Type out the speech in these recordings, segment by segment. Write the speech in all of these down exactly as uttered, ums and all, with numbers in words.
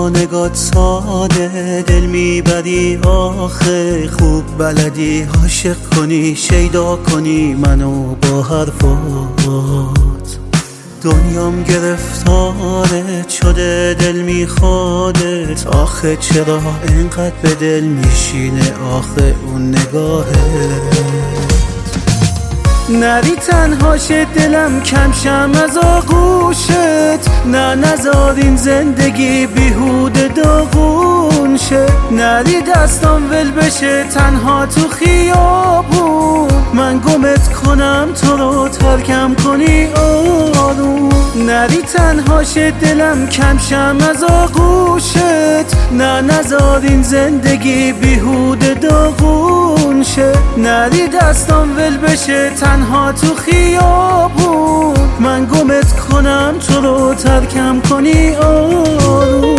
با نگات ساده دل میبری آخه، خوب بلدی عاشق کنی شیدا کنی منو با حرفات. دنیام گرفتارت شده دل میخوادت، آخه چرا اینقدر به دل میشینه آخه اون نگاهت. نری تنها شه دلم کم شم از آغوشت، نه نذار این زندگی بیهوده داغون شه. نری دستام ول بشه تنها تو خیابون، من گمت کنم تو رو ترکم کنی آروم. نری تنها شه دلم کم شم از آغوشت، نه نذار این زندگی بیهوده داغون شه. نری دستام ول بشه تنها تو خیابون، من گمت کنم تو رو ترکم کنی آروم.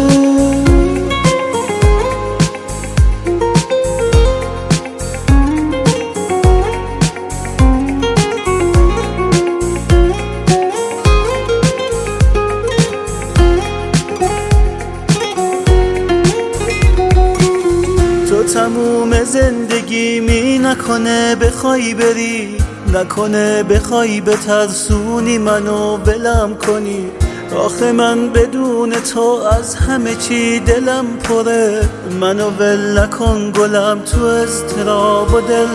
تو تموم زندگی می نکنه بخوای بری، نکنه بخوای بترسونی منو ولم کنی. آخه من بدون تو از همه چی دلم پره، منو ول نکن گلم تو اضطراب و دل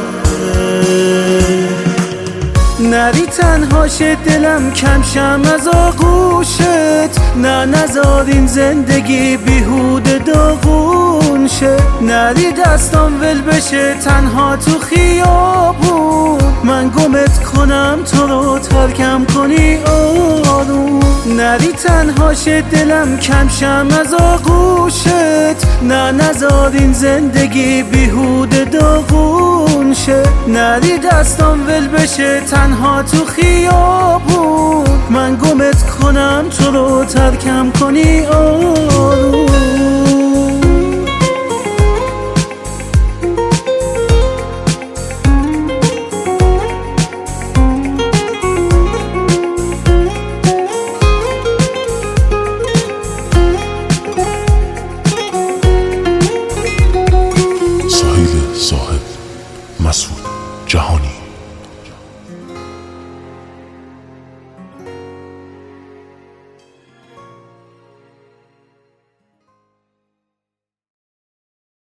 نری تنها شه دلم کم شم از آغوشت، نه نذار این زندگی بیهوده داغون شه. نری دستام ول بشه تنها تو خیابون، من گمت کنم تو رو ترکم کنی آروم. نری تنها شه دلم کم شم از آغوشت، نه نذار این زندگی بیهوده داغون شه. نری دستام ول بشه تنها تو خیابون، من گمت کنم تو رو ترکم کنی آروم.